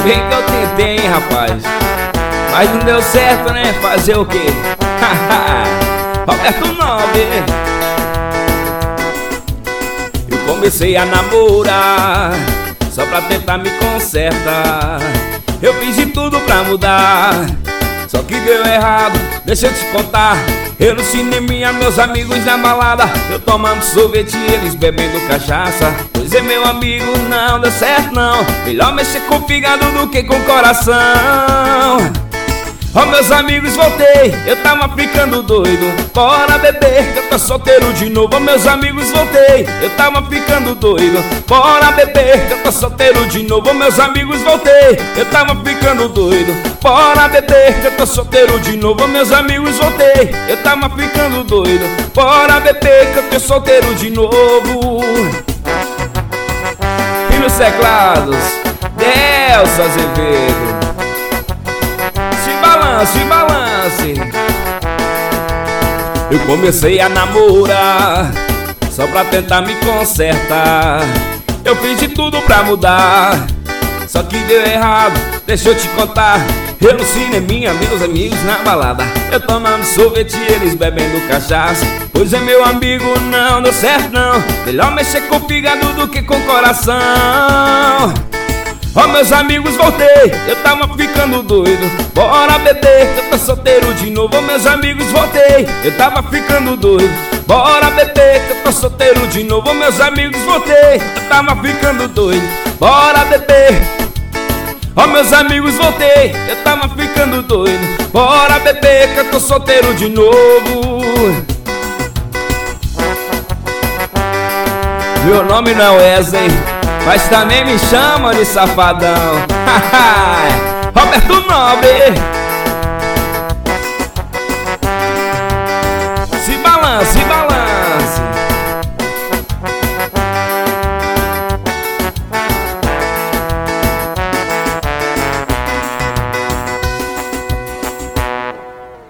bem que eu tentei, hein, rapaz, mas não deu certo, né? Fazer o quê? Roberto Nobre. Eu comecei a namorar só pra tentar me consertar. Eu fiz de tudo pra mudar, só que deu errado, deixa eu te contar. Eu no cineminha, meus amigos na balada, eu tomando sorvete e eles bebendo cachaça. Pois é, meu amigo, não deu certo não. Melhor mexer com o fígado do que com o coração. Ó, meus amigos, voltei, eu tava ficando doido. Bora beber, que eu tô solteiro de novo. Ó, meus amigos, voltei, eu tava ficando doido. Bora beber, que eu tô solteiro de novo. Ó, meus amigos, voltei, eu tava ficando doido. Bora beber, que eu tô solteiro de novo. Ó, meus amigos, voltei, eu tava ficando doido. Bora beber, que eu tô solteiro de novo. E nos teclados, Delcio Azevedo. Se balance. Eu comecei a namorar só pra tentar me consertar. Eu fiz de tudo pra mudar, só que deu errado, deixa eu te contar. Eu no cineminha, meus amigos na balada, eu tomando sorvete e eles bebendo cachaça. Pois é, meu amigo, não deu certo não. Melhor mexer com o fígado do que com o coração. Ó, meus amigos, voltei, eu tava ficando doido. Bora beber, que eu tô solteiro de novo. Ó, meus amigos, voltei, eu tava ficando doido. Bora beber, que eu tô solteiro de novo. Ó, meus amigos, voltei, eu tava ficando doido. Bora beber. Ó, meus amigos, voltei, eu tava ficando doido. Bora beber, que eu tô solteiro de novo. Meu nome não é Wesley, mas também me chamam de Safadão. Roberto Nobre.